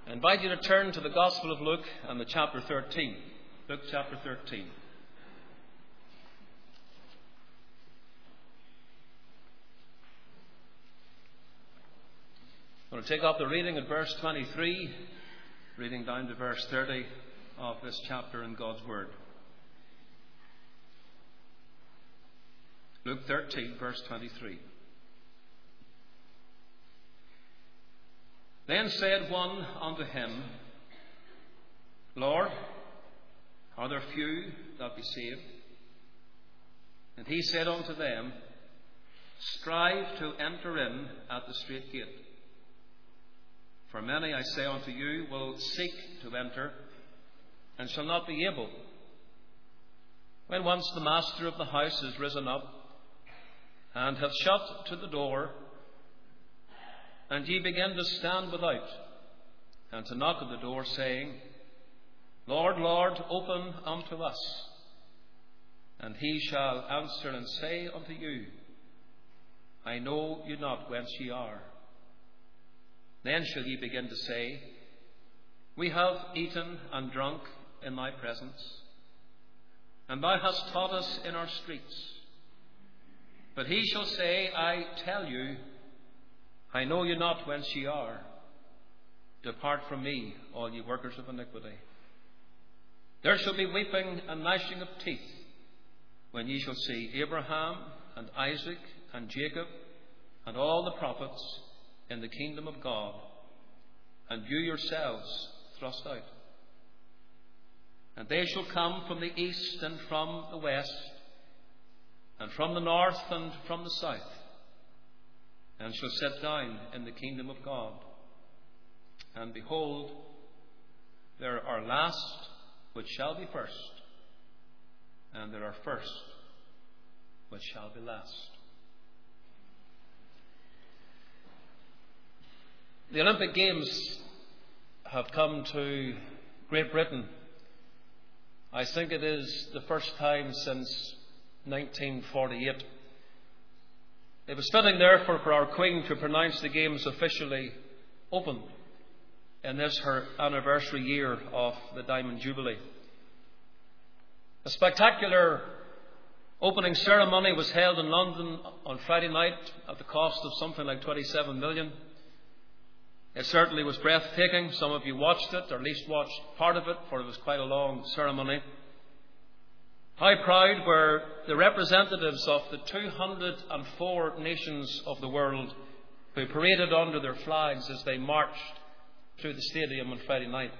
I invite you to turn to the Gospel of Luke and the chapter 13. Luke chapter 13. I'm going to take up the reading at verse 23, reading down to verse 30 of this chapter in God's Word. Luke 13, verse 23. Then said one unto him, Lord, are there few that be saved? And he said unto them, Strive to enter in at the strait gate. For many, I say unto you, will seek to enter, and shall not be able. When once the master of the house is risen up, and hath shut to the door, and ye begin to stand without, and to knock at the door, saying, Lord, Lord, open unto us. And he shall answer and say unto you, I know you not whence ye are. Then shall ye begin to say, We have eaten and drunk in thy presence, and thou hast taught us in our streets. But he shall say, I tell you, I know you not whence ye are. Depart from me, all ye workers of iniquity. There shall be weeping and gnashing of teeth, when ye shall see Abraham and Isaac and Jacob and all the prophets in the kingdom of God, and you yourselves thrust out. And they shall come from the east and from the west, and from the north and from the south, and shall sit down in the kingdom of God. And behold, there are last which shall be first, and there are first which shall be last. The Olympic Games have come to Great Britain. I think it is the first time since 1948. It was fitting, therefore, for our Queen to pronounce the Games officially open in this her anniversary year of the Diamond Jubilee. A spectacular opening ceremony was held in London on Friday night at the cost of something like 27 million. It certainly was breathtaking. Some of you watched it, or at least watched part of it, for it was quite a long ceremony. How proud were the representatives of the 204 nations of the world who paraded under their flags as they marched through the stadium on Friday night.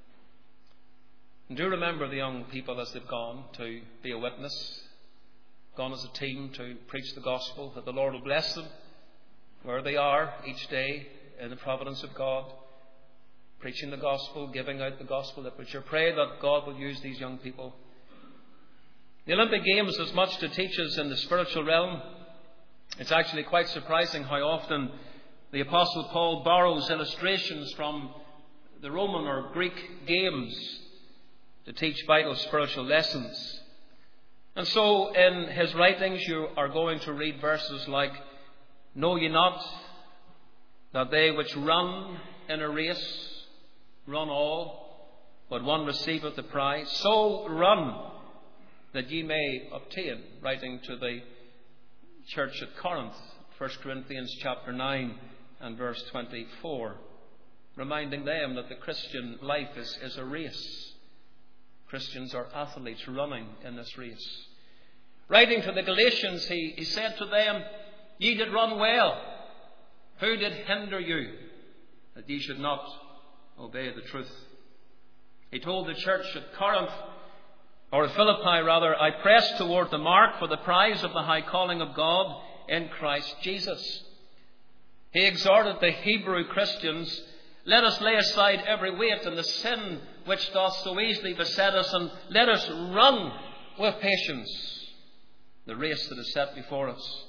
And do remember the young people as they've gone to be a witness, gone as a team to preach the gospel, that the Lord will bless them where they are each day in the providence of God, preaching the gospel, giving out the gospel literature. Pray that God will use these young people. The Olympic Games has much to teach us in the spiritual realm. It's actually quite surprising how often the Apostle Paul borrows illustrations from the Roman or Greek games to teach vital spiritual lessons. And so in his writings you are going to read verses like, Know ye not that they which run in a race run all, but one receiveth the prize? So run, that ye may obtain, writing to the church at Corinth, 1 Corinthians chapter 9 and verse 24, reminding them that the Christian life is a race. Christians are athletes running in this race. Writing to the Galatians, he said to them, Ye did run well. Who did hinder you that ye should not obey the truth? He told the church at Corinth, or at Philippi rather, I press toward the mark for the prize of the high calling of God in Christ Jesus. He exhorted the Hebrew Christians, Let us lay aside every weight and the sin which doth so easily beset us, and let us run with patience the race that is set before us.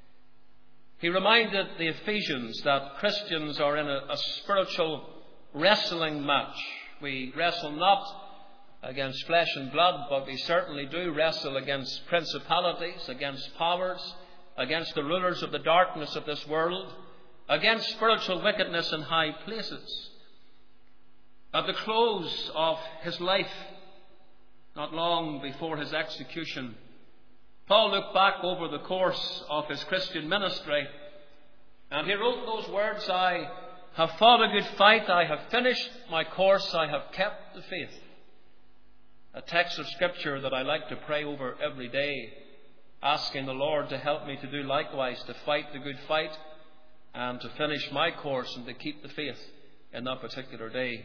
He reminded the Ephesians that Christians are in a spiritual wrestling match. We wrestle not against flesh and blood, but we certainly do wrestle against principalities, against powers, against the rulers of the darkness of this world, against spiritual wickedness in high places. At the close of his life, not long before his execution, Paul looked back over the course of his Christian ministry, and he wrote those words, "I have fought a good fight, I have finished my course, I have kept the faith." A text of Scripture that I like to pray over every day, asking the Lord to help me to do likewise, to fight the good fight and to finish my course and to keep the faith in that particular day.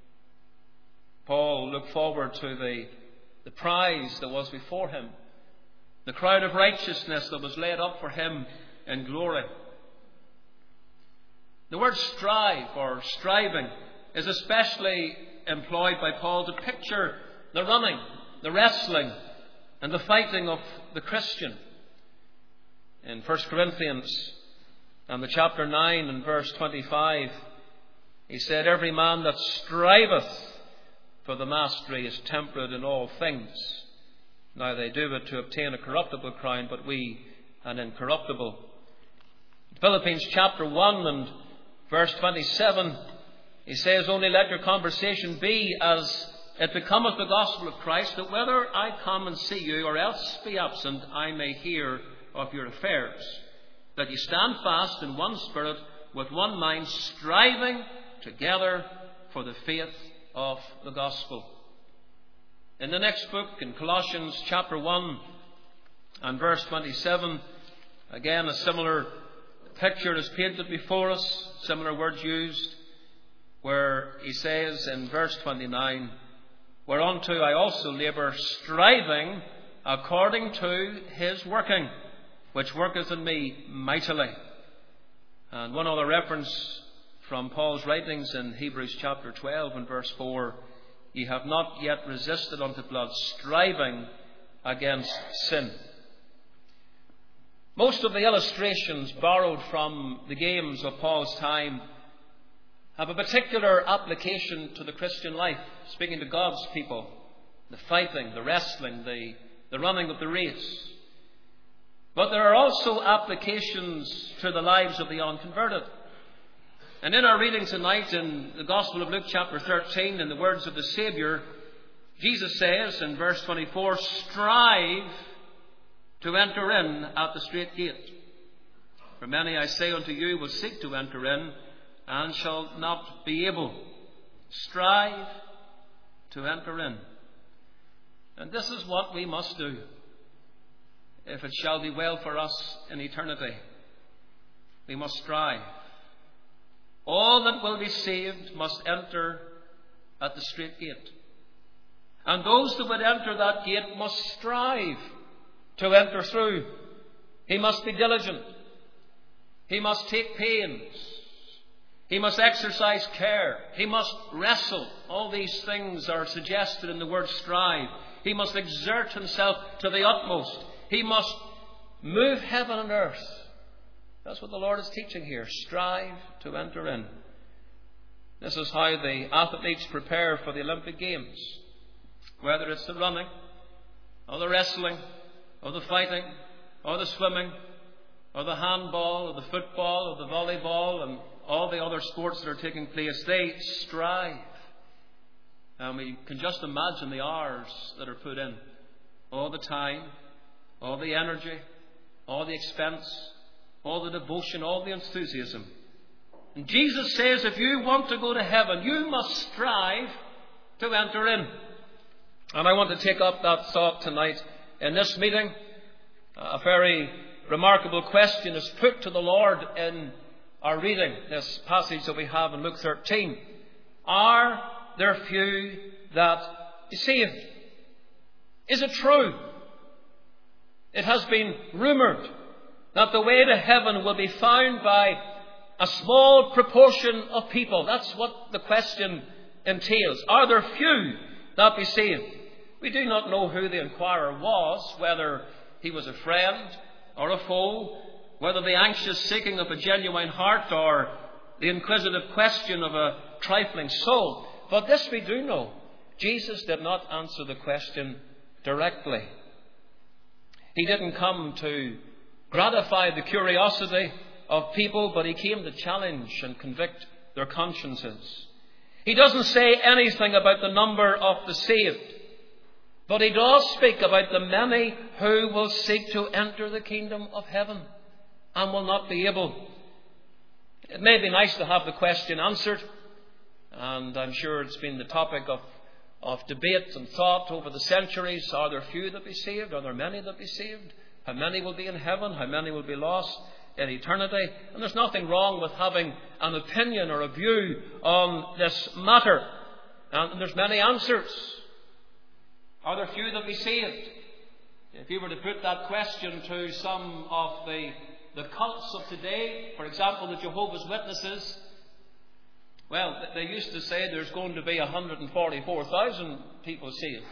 Paul looked forward to the prize that was before him, the crown of righteousness that was laid up for him in glory. The word strive or striving is especially employed by Paul to picture the running, the wrestling, and the fighting of the Christian. In 1 Corinthians and the chapter 9 and verse 25, he said, "Every man that striveth for the mastery is temperate in all things. Now they do it to obtain a corruptible crown, but we an incorruptible." In Philippians chapter 1 and verse 27, he says, "Only let your conversation be as it becometh the gospel of Christ, that whether I come and see you or else be absent, I may hear of your affairs. That ye stand fast in one spirit, with one mind, striving together for the faith of the gospel." In the next book, in Colossians chapter 1 and verse 27, again a similar picture is painted before us, similar words used, where he says in verse 29, "Whereunto I also labour, striving according to his working, which worketh in me mightily." And one other reference from Paul's writings in Hebrews chapter 12 and verse 4, "Ye have not yet resisted unto blood, striving against sin." Most of the illustrations borrowed from the games of Paul's time have a particular application to the Christian life, speaking to God's people, the fighting, the wrestling, the running of the race. But there are also applications to the lives of the unconverted. And in our reading tonight in the Gospel of Luke chapter 13, in the words of the Saviour, Jesus says in verse 24, "Strive to enter in at the strait gate. For many, I say unto you, will seek to enter in, and shall not be able." Strive to enter in. And this is what we must do if it shall be well for us in eternity. We must strive. All that will be saved must enter at the strait gate. And those that would enter that gate must strive to enter through. He must be diligent. He must take pains. He must exercise care. He must wrestle. All these things are suggested in the word strive. He must exert himself to the utmost. He must move heaven and earth. That's what the Lord is teaching here. Strive to enter in. This is how the athletes prepare for the Olympic Games. Whether it's the running, or the wrestling, or the fighting, or the swimming, or the handball, or the football, or the volleyball, and all the other sports that are taking place, they strive. And we can just imagine the hours that are put in. All the time, all the energy, all the expense, all the devotion, all the enthusiasm. And Jesus says, if you want to go to heaven, you must strive to enter in. And I want to take up that thought tonight in this meeting. A very remarkable question is put to the Lord in our reading, this passage that we have in Luke 13. Are there few that be saved? Is it true? It has been rumoured that the way to heaven will be found by a small proportion of people. That's what the question entails. Are there few that be saved? We do not know who the inquirer was, whether he was a friend or a foe, whether the anxious seeking of a genuine heart or the inquisitive question of a trifling soul. But this we do know. Jesus did not answer the question directly. He didn't come to gratify the curiosity of people, but he came to challenge and convict their consciences. He doesn't say anything about the number of the saved. But he does speak about the many who will seek to enter the kingdom of heaven and will not be able. It may be nice to have the question answered, and I'm sure it's been the topic of debate and thought over the centuries. Are there few that be saved? Are there many that be saved? How many will be in heaven? How many will be lost in eternity? And there's nothing wrong with having an opinion or a view on this matter. And there's many answers. Are there few that be saved? If you were to put that question to some of the cults of today, for example, the Jehovah's Witnesses, well, they used to say there's going to be 144,000 people saved.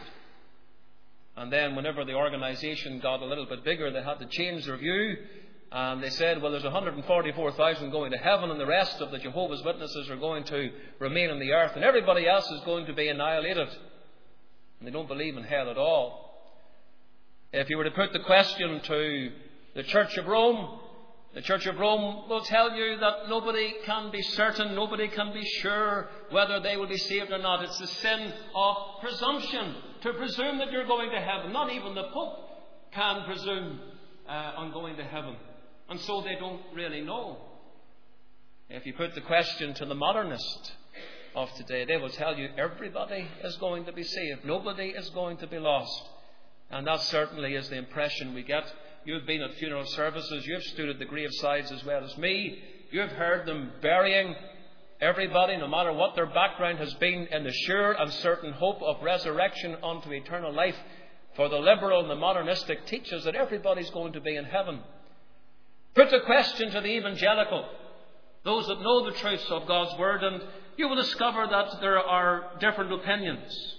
And then whenever the organisation got a little bit bigger, they had to change their view. And they said, well, there's 144,000 going to heaven, and the rest of the Jehovah's Witnesses are going to remain on the earth, and everybody else is going to be annihilated. And they don't believe in hell at all. If you were to put the question to the Church of Rome, the Church of Rome will tell you that nobody can be certain, nobody can be sure whether they will be saved or not. It's the sin of presumption to presume that you're going to heaven. Not even the Pope can presume on going to heaven. And so they don't really know. If you put the question to the modernist of today, they will tell you everybody is going to be saved. Nobody is going to be lost. And that certainly is the impression we get. You've been at funeral services. You've stood at the gravesides as well as me. You've heard them burying everybody, no matter what their background has been, in the sure and certain hope of resurrection unto eternal life. For the liberal and the modernistic teaches that everybody's going to be in heaven. Put the question to the evangelical, those that know the truths of God's Word, and you will discover that there are different opinions.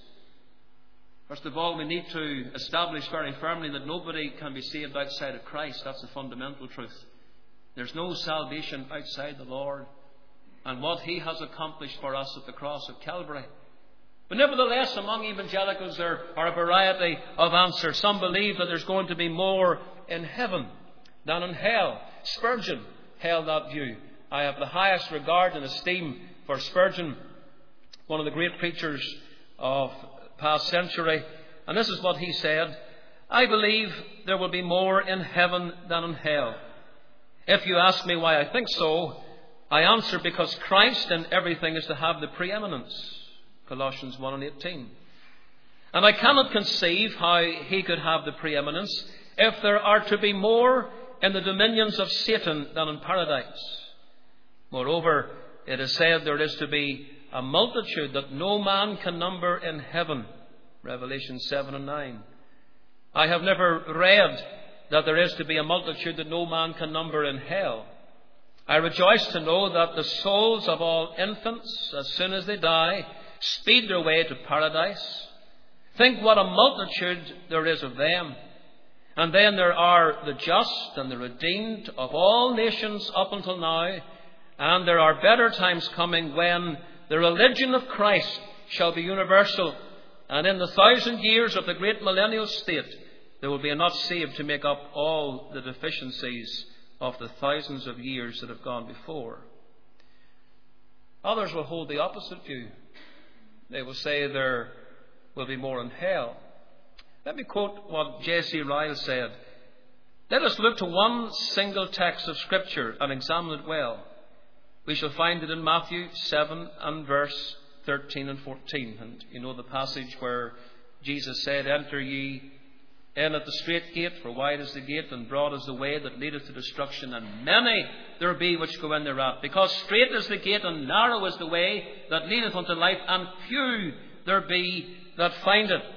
First of all, we need to establish very firmly that nobody can be saved outside of Christ. That's the fundamental truth. There's no salvation outside the Lord and what He has accomplished for us at the cross of Calvary. But nevertheless, among evangelicals there are a variety of answers. Some believe that there's going to be more in heaven than in hell. Spurgeon held that view. I have the highest regard and esteem for Spurgeon, one of the great preachers of past century. And this is what he said: I believe there will be more in heaven than in hell. If you ask me why I think so, I answer because Christ in everything is to have the preeminence. Colossians 1:18. And I cannot conceive how He could have the preeminence if there are to be more in the dominions of Satan than in paradise. Moreover, it is said there is to be a multitude that no man can number in heaven. Revelation 7:9. I have never read that there is to be a multitude that no man can number in hell. I rejoice to know that the souls of all infants, as soon as they die, speed their way to paradise. Think what a multitude there is of them. And then there are the just and the redeemed of all nations up until now. And there are better times coming when the religion of Christ shall be universal. And in the 1,000 years of the great millennial state, there will be enough saved to make up all the deficiencies of the thousands of years that have gone before. Others will hold the opposite view. They will say there will be more in hell. Let me quote what J.C. Ryle said. Let us look to one single text of Scripture and examine it well. We shall find it in Matthew 7 and verse 13 and 14. And you know the passage where Jesus said, Enter ye in at the strait gate, for wide is the gate and broad is the way that leadeth to destruction, and many there be which go in thereat. Because strait is the gate and narrow is the way that leadeth unto life, and few there be that find it.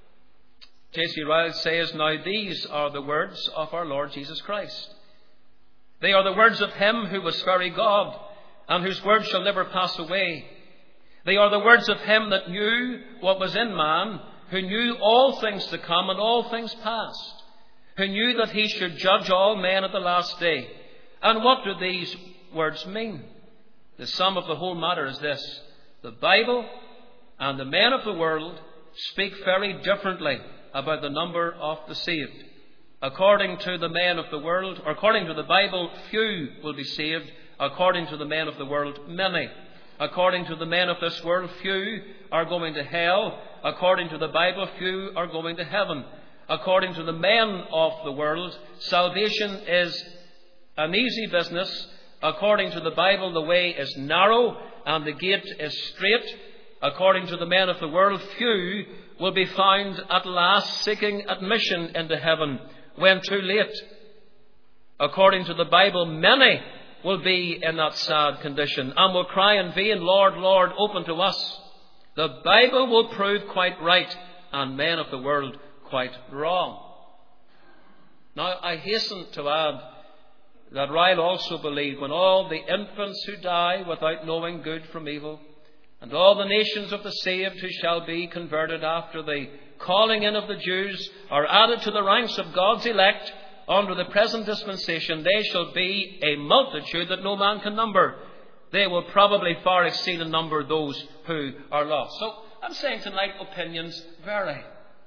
J.C. Ryle says, Now these are the words of our Lord Jesus Christ. They are the words of Him who was very God, and whose words shall never pass away. They are the words of Him that knew what was in man, who knew all things to come and all things past, who knew that He should judge all men at the last day. And what do these words mean? The sum of the whole matter is this: the Bible and the men of the world speak very differently about the number of the saved. According to the men of the world, or according to the Bible, few will be saved. According to the men of the world, many According to the men of this world, few are going to hell. According to the Bible, few are going to heaven. According to the men of the world, salvation is an easy business. According to the Bible, the way is narrow and the gate is strait. According to the men of the world, few will be found at last seeking admission into heaven when too late. According to the Bible, many will be in that sad condition and will cry in vain, Lord, Lord, open to us. The Bible will prove quite right and men of the world quite wrong. Now, I hasten to add that Ryle also believed when all the infants who die without knowing good from evil, and all the nations of the saved who shall be converted after the calling in of the Jews are added to the ranks of God's elect under the present dispensation, they shall be a multitude that no man can number. They will probably far exceed in number those who are lost. So I'm saying tonight opinions vary.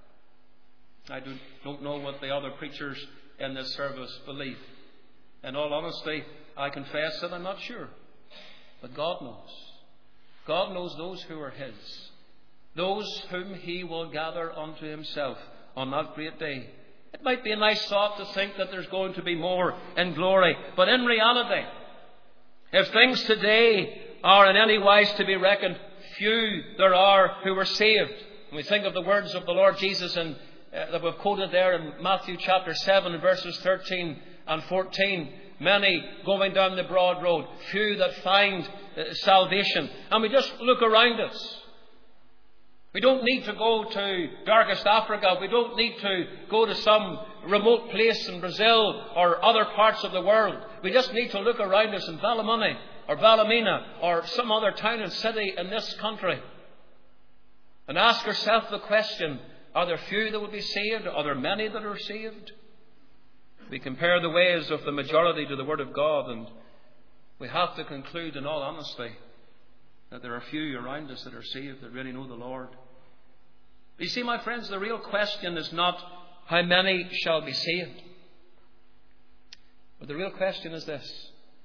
I don't know what the other preachers in this service believe. In all honesty, I confess that I'm not sure. But God knows. God knows those who are His. Those whom He will gather unto Himself on that great day. It might be a nice thought to think that there's going to be more in glory. But in reality, if things today are in any wise to be reckoned, few there are who are saved. When we think of the words of the Lord Jesus that we've quoted there in Matthew chapter 7 verses 13 and 14. Many going down the broad road, few that find salvation. And we just look around us. We don't need to go to darkest Africa. We don't need to go to some remote place in Brazil or other parts of the world. We just need to look around us in Ballymoney or Ballymena or some other town and city in this country and ask ourselves the question, are there few that will be saved? Are there many that are saved? We compare the ways of the majority to the Word of God, and we have to conclude in all honesty that there are few around us that are saved, that really know the Lord. You see, my friends, the real question is not how many shall be saved. But the real question is this: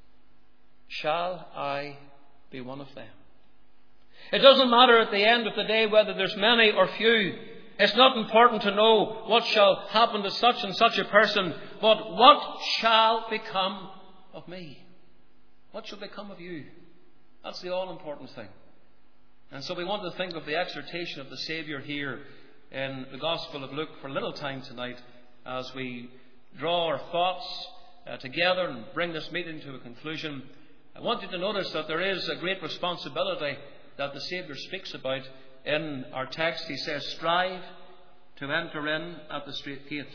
shall I be one of them? It doesn't matter at the end of the day whether there's many or few. It's not important to know what shall happen to such and such a person, but what shall become of me? What shall become of you? That's the all-important thing. And so we want to think of the exhortation of the Saviour here in the Gospel of Luke for a little time tonight as we draw our thoughts together and bring this meeting to a conclusion. I want you to notice that there is a great responsibility that the Saviour speaks about in our text. He says, strive to enter in at the strait gate.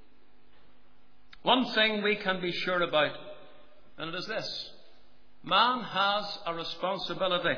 One thing we can be sure about, and it is this: man has a responsibility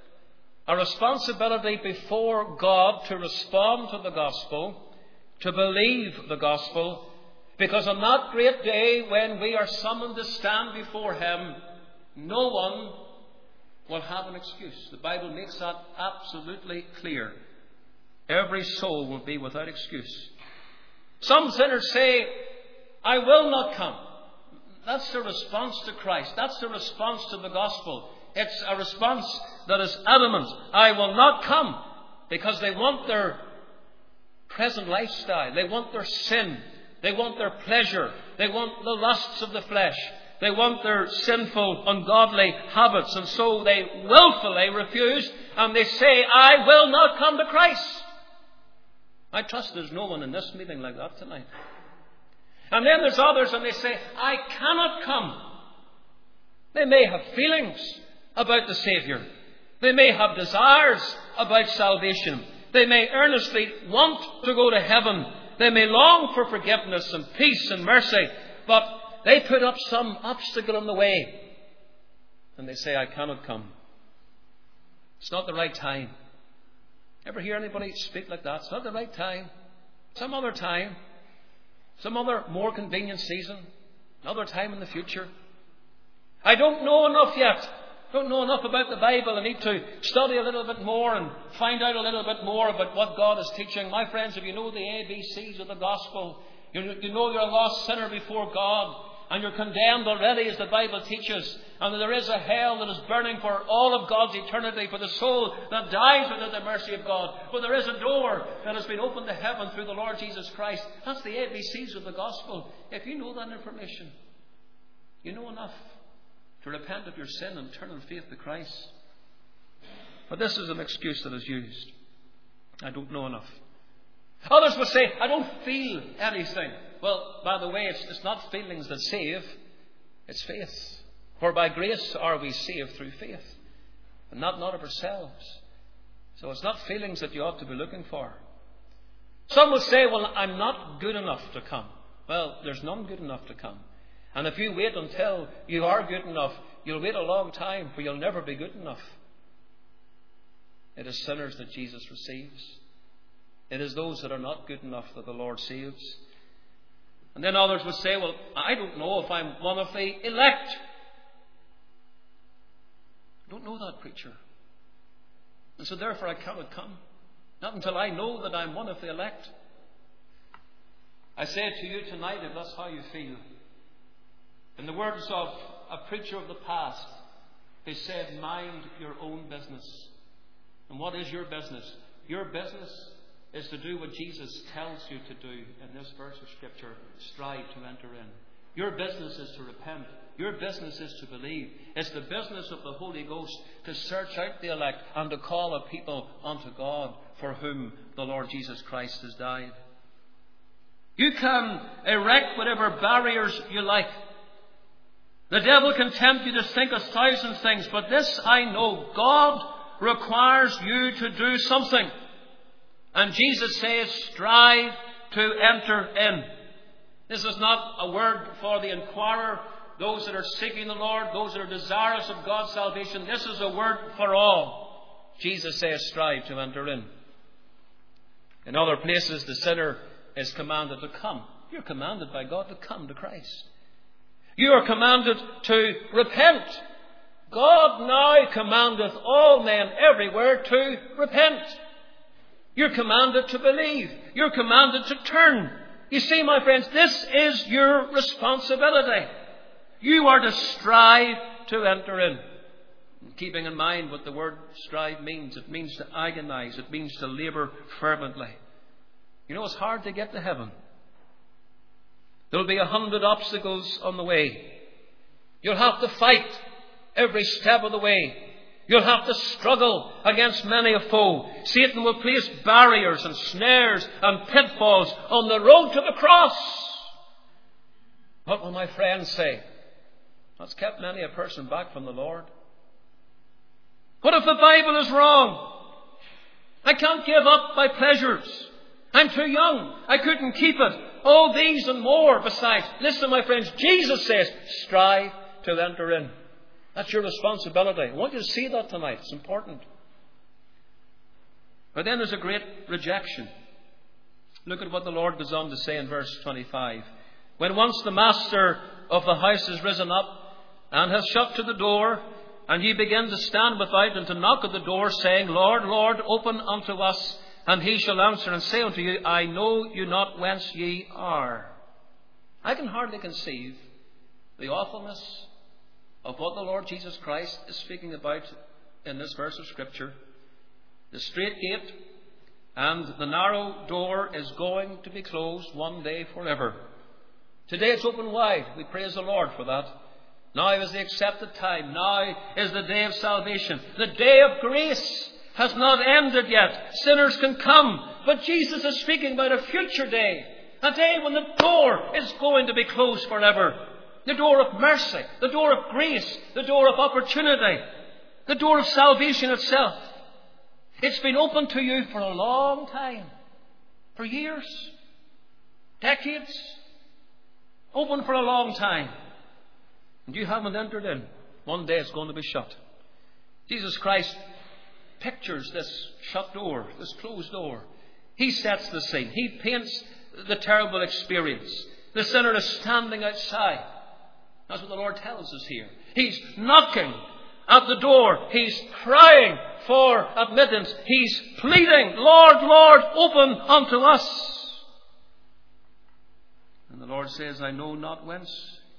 before God to respond to the gospel, to believe the gospel, because on that great day when we are summoned to stand before Him, no one will have an excuse. The Bible makes that absolutely clear. Every soul will be without excuse. Some sinners say, I will not come. That's the response to Christ. That's the response to the gospel. It's a response that is adamant. I will not come, because they want their present lifestyle. They want their sin. They want their pleasure. They want the lusts of the flesh. They want their sinful, ungodly habits, and so they willfully refuse, and they say, I will not come to Christ. I trust there's no one in this meeting like that tonight. And then there's others, and they say, I cannot come. They may have feelings about the Saviour. They may have desires about salvation. They may earnestly want to go to heaven. They may long for forgiveness and peace and mercy, but they put up some obstacle in the way. And they say, I cannot come. It's not the right time. Ever hear anybody speak like that? It's not the right time. Some other time. Some other more convenient season. Another time in the future. I don't know enough yet. Don't know enough about the Bible. I need to study a little bit more and find out a little bit more about what God is teaching. My friends, if you know the ABCs of the gospel, you know you're a lost sinner before God, and you're condemned already, as the Bible teaches, and that there is a hell that is burning for all of God's eternity for the soul that dies without the mercy of God. But there is a door that has been opened to heaven through the Lord Jesus Christ. That's the ABCs of the gospel. If you know that information, you know enough to repent of your sin and turn in faith to Christ. But this is an excuse that is used. I don't know enough. Others will say, I don't feel anything. Well, by the way, it's not feelings that save, it's faith. For by grace are we saved through faith, and not of ourselves. So it's not feelings that you ought to be looking for. Some will say, well, I'm not good enough to come. Well, there's none good enough to come. And if you wait until you are good enough, you'll wait a long time, for you'll never be good enough. It is sinners that Jesus receives. It is those that are not good enough that the Lord saves. And then others would say, well, I don't know if I'm one of the elect. I don't know that, preacher. And so therefore I cannot come. Not until I know that I'm one of the elect. I say to you tonight, if that's how you feel, in the words of a preacher of the past, he said, mind your own business. And what is your business? Your business is to do what Jesus tells you to do in this verse of Scripture. Strive to enter in. Your business is to repent. Your business is to believe. It's the business of the Holy Ghost to search out the elect and to call a people unto God for whom the Lord Jesus Christ has died. You can erect whatever barriers you like. The devil can tempt you to think 1,000 things, but this I know, God requires you to do something. And Jesus says, strive to enter in. This is not a word for the inquirer, those that are seeking the Lord, those that are desirous of God's salvation. This is a word for all. Jesus says, strive to enter in. In other places, the sinner is commanded to come. You're commanded by God to come to Christ. You are commanded to repent. God now commandeth all men everywhere to repent. You're commanded to believe. You're commanded to turn. You see, my friends, this is your responsibility. You are to strive to enter in. Keeping in mind what the word strive means. It means to agonize. It means to labour fervently. You know, it's hard to get to heaven. There'll be 100 obstacles on the way. You'll have to fight every step of the way. You'll have to struggle against many a foe. Satan will place barriers and snares and pitfalls on the road to the cross. What will my friends say? That's kept many a person back from the Lord. What if the Bible is wrong? I can't give up my pleasures. I'm too young. I couldn't keep it. All these and more besides. Listen, my friends, Jesus says, strive to enter in. That's your responsibility. I want you to see that tonight. It's important. But then there's a great rejection. Look at what the Lord goes on to say in verse 25. When once the master of the house is risen up and has shut to the door, and ye begin to stand without and to knock at the door, saying, Lord, Lord, open unto us. And he shall answer and say unto you, I know you not whence ye are. I can hardly conceive the awfulness of what the Lord Jesus Christ is speaking about in this verse of Scripture. The strait gate and the narrow door is going to be closed one day forever. Today it's open wide. We praise the Lord for that. Now is the accepted time. Now is the day of salvation. The day of grace has not ended yet. Sinners can come. But Jesus is speaking about a future day. A day when the door is going to be closed forever. The door of mercy. The door of grace. The door of opportunity. The door of salvation itself. It's been open to you for a long time. For years. Decades. Open for a long time. And you haven't entered in. One day it's going to be shut. Jesus Christ pictures this shut door, this closed door. He sets the scene. He paints the terrible experience. The sinner is standing outside. That's what the Lord tells us here. He's knocking at the door. He's crying for admittance. He's pleading, Lord, Lord, open unto us. And the Lord says, I know not whence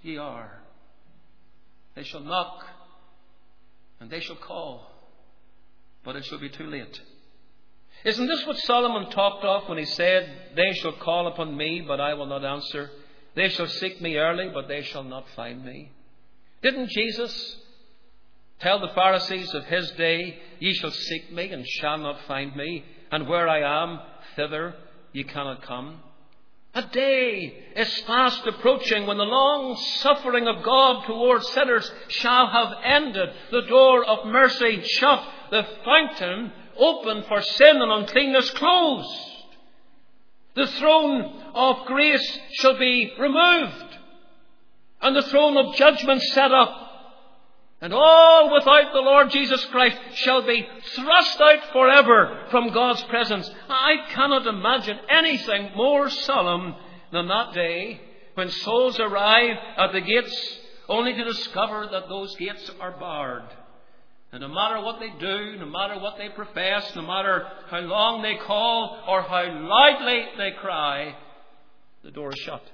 ye are. They shall knock, and they shall call, but it shall be too late. Isn't this what Solomon talked of when he said, they shall call upon me, but I will not answer? They shall seek me early, but they shall not find me. Didn't Jesus tell the Pharisees of his day, ye shall seek me and shall not find me, and where I am, thither ye cannot come? A day is fast approaching when the long suffering of God towards sinners shall have ended, the door of mercy shut, the fountain open for sin and uncleanness closed. The throne of grace shall be removed, and the throne of judgment set up. And all without the Lord Jesus Christ shall be thrust out forever from God's presence. I cannot imagine anything more solemn than that day when souls arrive at the gates only to discover that those gates are barred. And no matter what they do, no matter what they profess, no matter how long they call or how loudly they cry, the door is shut.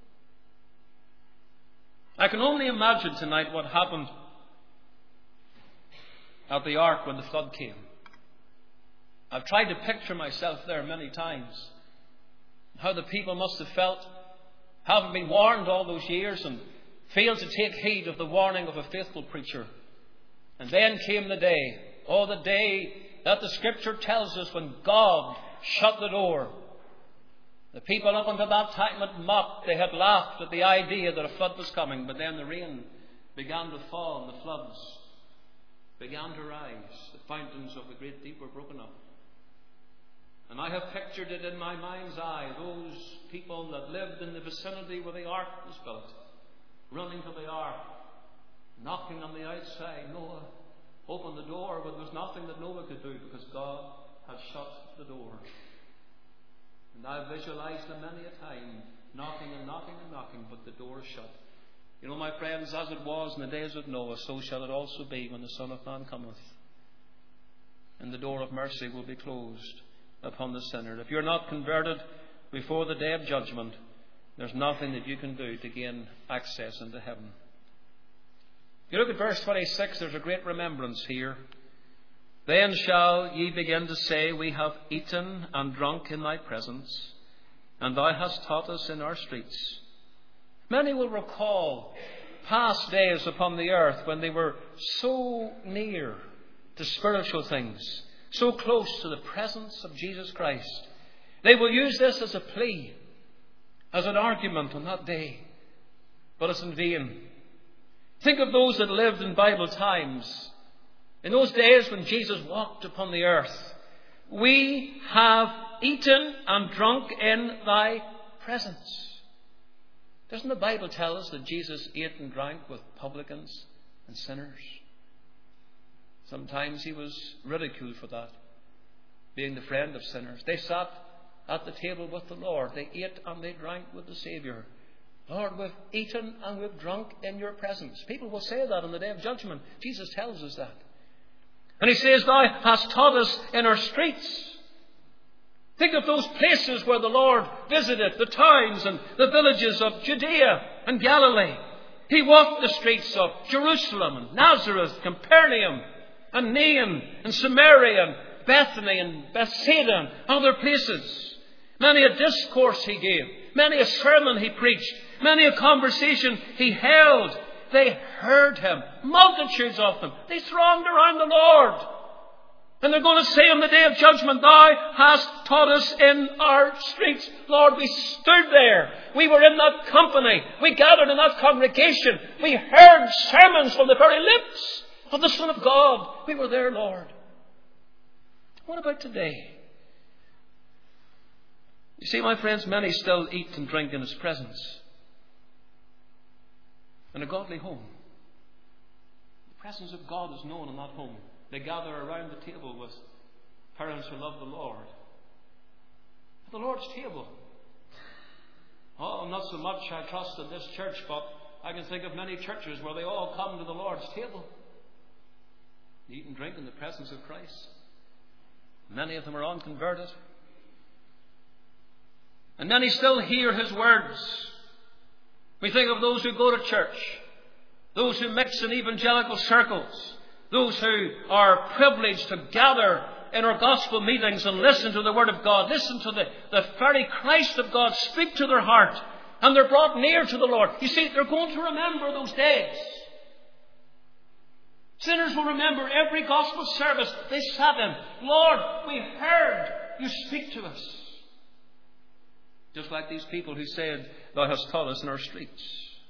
I can only imagine tonight what happened at the ark when the flood came. I've tried to picture myself there many times. How the people must have felt, having been warned all those years and failed to take heed of the warning of a faithful preacher. And then came the day, the day that the Scripture tells us when God shut the door. The people up until that time had mocked, they had laughed at the idea that a flood was coming, but then the rain began to fall and the floods began to rise. The fountains of the great deep were broken up. And I have pictured it in my mind's eye, those people that lived in the vicinity where the ark was built, running to the ark, knocking on the outside. Noah opened the door, but there was nothing that Noah could do because God had shut the door. And I've visualized them many a time, knocking and knocking and knocking, but the door shut. You know, my friends, as it was in the days of Noah, so shall it also be when the Son of Man cometh. And the door of mercy will be closed upon the sinner. If you're not converted before the day of judgment, there's nothing that you can do to gain access into heaven. If you look at verse 26, there's a great remembrance here. Then shall ye begin to say, we have eaten and drunk in thy presence, and thou hast taught us in our streets. Many will recall past days upon the earth when they were so near to spiritual things, so close to the presence of Jesus Christ. They will use this as a plea, as an argument on that day, but it's in vain. Think of those that lived in Bible times. In those days when Jesus walked upon the earth, we have eaten and drunk in thy presence. Doesn't the Bible tell us that Jesus ate and drank with publicans and sinners? Sometimes he was ridiculed for that, being the friend of sinners. They sat at the table with the Lord. They ate and they drank with the Saviour. Lord, we've eaten and we've drunk in your presence. People will say that on the day of judgment. Jesus tells us that. And he says, thou hast taught us in our streets. Think of those places where the Lord visited, the towns and the villages of Judea and Galilee. He walked the streets of Jerusalem and Nazareth, Capernaum and Nain and Samaria and Bethany and Bethsaida and other places. Many a discourse he gave, many a sermon he preached, many a conversation he held. They heard him, multitudes of them. They thronged around the Lord. And they're going to say on the day of judgment, thou hast taught us in our streets. Lord, we stood there. We were in that company. We gathered in that congregation. We heard sermons from the very lips of the Son of God. We were there, Lord. What about today? You see, my friends, many still eat and drink in his presence. In a godly home. The presence of God is known in that home. They gather around the table with parents who love the Lord. At the Lord's table. Oh, not so much, I trust, in this church, but I can think of many churches where they all come to the Lord's table. They eat and drink in the presence of Christ. Many of them are unconverted. And many still hear his words. We think of those who go to church, those who mix in evangelical circles, those who are privileged to gather in our gospel meetings and listen to the Word of God, listen to the very Christ of God speak to their heart, and they're brought near to the Lord. You see, they're going to remember those days. Sinners will remember every gospel service they sat in. Lord, we heard you speak to us. Just like these people who said, Thou hast taught us in our streets.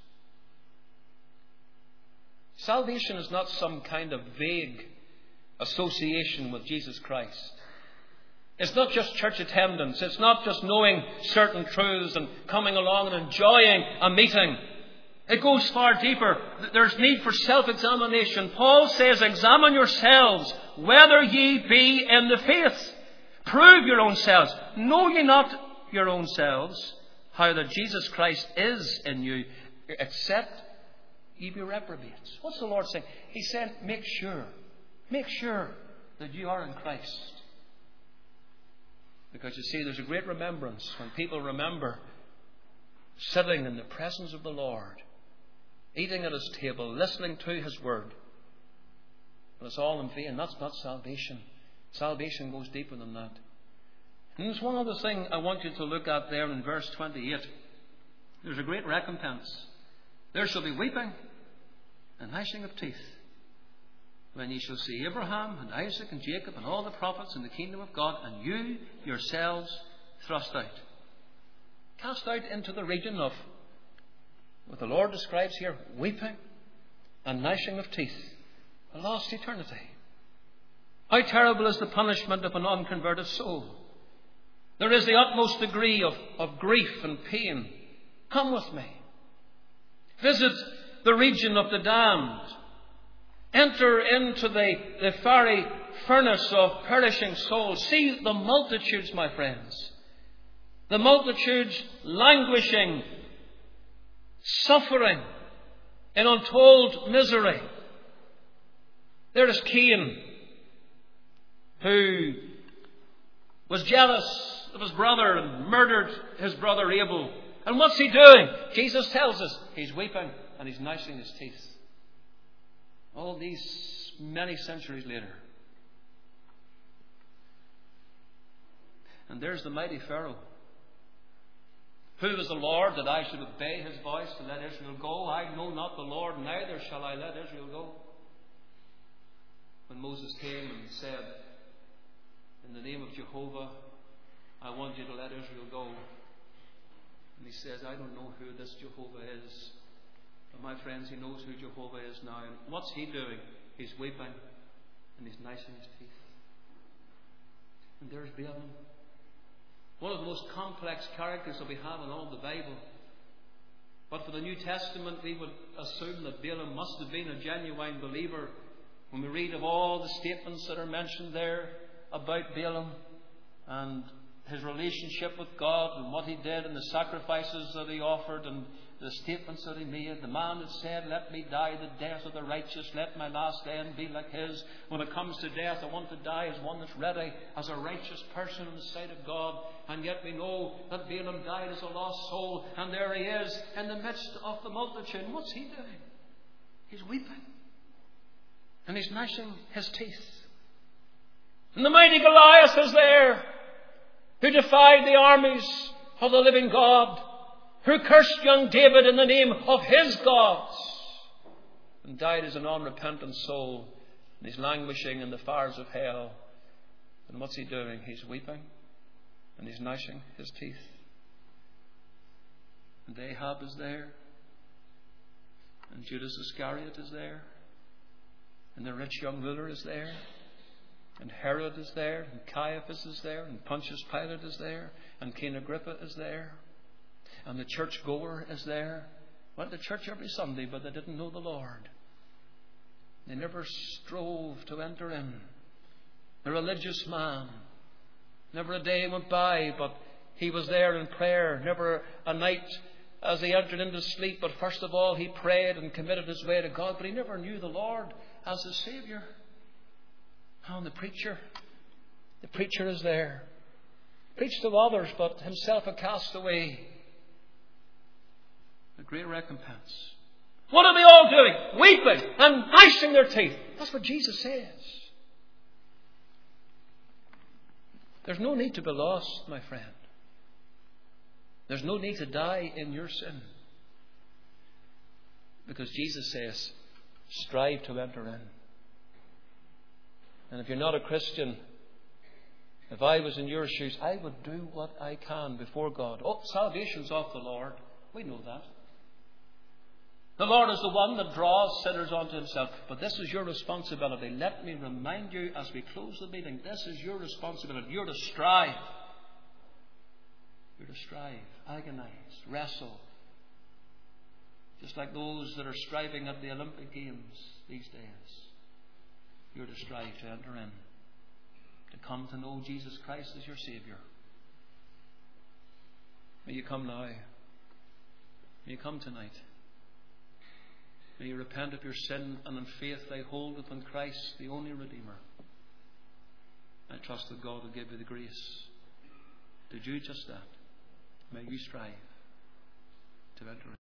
Salvation is not some kind of vague association with Jesus Christ. It's not just church attendance. It's not just knowing certain truths and coming along and enjoying a meeting. It goes far deeper. There's need for self-examination. Paul says, examine yourselves whether ye be in the faith. Prove your own selves. Know ye not your own selves how that Jesus Christ is in you, except ye be reprobates. What's the Lord saying? He's saying, make sure that you are in Christ. Because you see, there's a great remembrance when people remember sitting in the presence of the Lord, eating at His table, listening to His Word. But it's all in vain. That's not salvation. Salvation goes deeper than that. And there's one other thing I want you to look at there in verse 28. There's a great recompense. There shall be weeping and gnashing of teeth when ye shall see Abraham and Isaac and Jacob and all the prophets in the kingdom of God, and you yourselves thrust out. Cast out into the region of what the Lord describes here, weeping and gnashing of teeth, a lost eternity. How terrible is the punishment of an unconverted soul. There is the utmost degree of grief and pain. Come with me. Visit the region of the damned. Enter into the fiery furnace of perishing souls. See the multitudes, my friends. The multitudes languishing, suffering in untold misery. There is Cain, who was jealous of his brother and murdered his brother Abel. And what's he doing? Jesus tells us he's weeping and he's gnashing his teeth. All these many centuries later. And there's the mighty Pharaoh. Who is the Lord that I should obey His voice to let Israel go? I know not the Lord, neither shall I let Israel go. When Moses came and said, in the name of Jehovah, I want you to let Israel go. And he says, I don't know who this Jehovah is. But my friends, he knows who Jehovah is now. And what's he doing? He's weeping and he's gnashing his teeth. And there's Balaam. One of the most complex characters that we have in all the Bible. But for the New Testament, we would assume that Balaam must have been a genuine believer. When we read of all the statements that are mentioned there about Balaam and his relationship with God and what he did and the sacrifices that he offered and the statements that he made. The man that said, let me die the death of the righteous, let my last end be like his. When it comes to death, I want to die as one that's ready, as a righteous person in the sight of God. And yet we know that Balaam died as a lost soul, and there he is in the midst of the multitude. And what's he doing? He's weeping. And he's gnashing his teeth. And the mighty Goliath is there, who defied the armies of the living God, who cursed young David in the name of his gods, and died as an unrepentant soul, and he's languishing in the fires of hell. And what's he doing? He's weeping, and he's gnashing his teeth. And Ahab is there, and Judas Iscariot is there, and the rich young ruler is there, and Herod is there, and Caiaphas is there, and Pontius Pilate is there, and King Agrippa is there, and the church goer is there. Went to church every Sunday, but they didn't know the Lord. They never strove to enter in. The religious man. Never a day went by, but he was there in prayer. Never a night as he entered into sleep, but first of all he prayed and committed his way to God, but he never knew the Lord as his Saviour. And the preacher is there. Preached to others, but himself a castaway. The great recompense. What are they all doing? Weeping and gnashing their teeth. That's what Jesus says. There's no need to be lost, my friend. There's no need to die in your sin. Because Jesus says, strive to enter in. And if you're not a Christian, if I was in your shoes, I would do what I can before God. Oh, salvation's of the Lord. We know that. The Lord is the one that draws sinners unto Himself. But this is your responsibility. Let me remind you as we close the meeting, this is your responsibility. You're to strive. You're to strive, agonize, wrestle. Just like those that are striving at the Olympic Games these days. You're to strive to enter in. To come to know Jesus Christ as your Saviour. May you come now. May you come tonight. May you repent of your sin and in faith lay hold upon Christ, the only Redeemer. I trust that God will give you the grace to do just that. May you strive to enter in.